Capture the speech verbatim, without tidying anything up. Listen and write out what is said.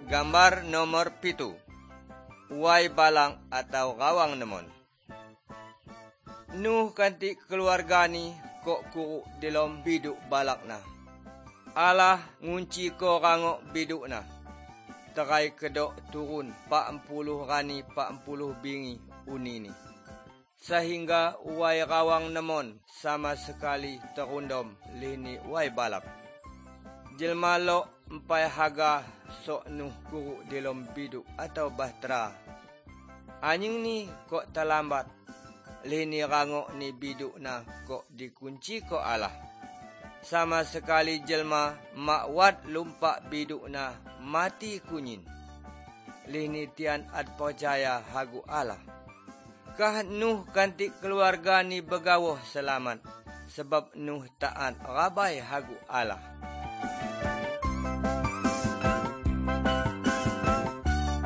Gambar nomor pitu. Uway balang atau gawang nemon. Nuh kanti keluarga ni kok kuru dilom biduk balak na. Allah ngunci ko rango biduk na. Terai kedok turun pa empuluh rani pa empuluh bingi uni ni. Sehingga uway gawang nemon sama sekali terundom lini uway balak. Jelma lo empai haga sok nuh kuru dilom biduk atau bahtera. Anying ni kok terlambat. Lini rango ni biduk na kok dikunci ko Allah. Sama sekali jelma makwat lumpak biduk na mati kunyin. Lini tian ad percaya hagu Allah. Kah Nuh kanti keluarga ni begawah selamat. Sebab Nuh taat rabai hagu Allah.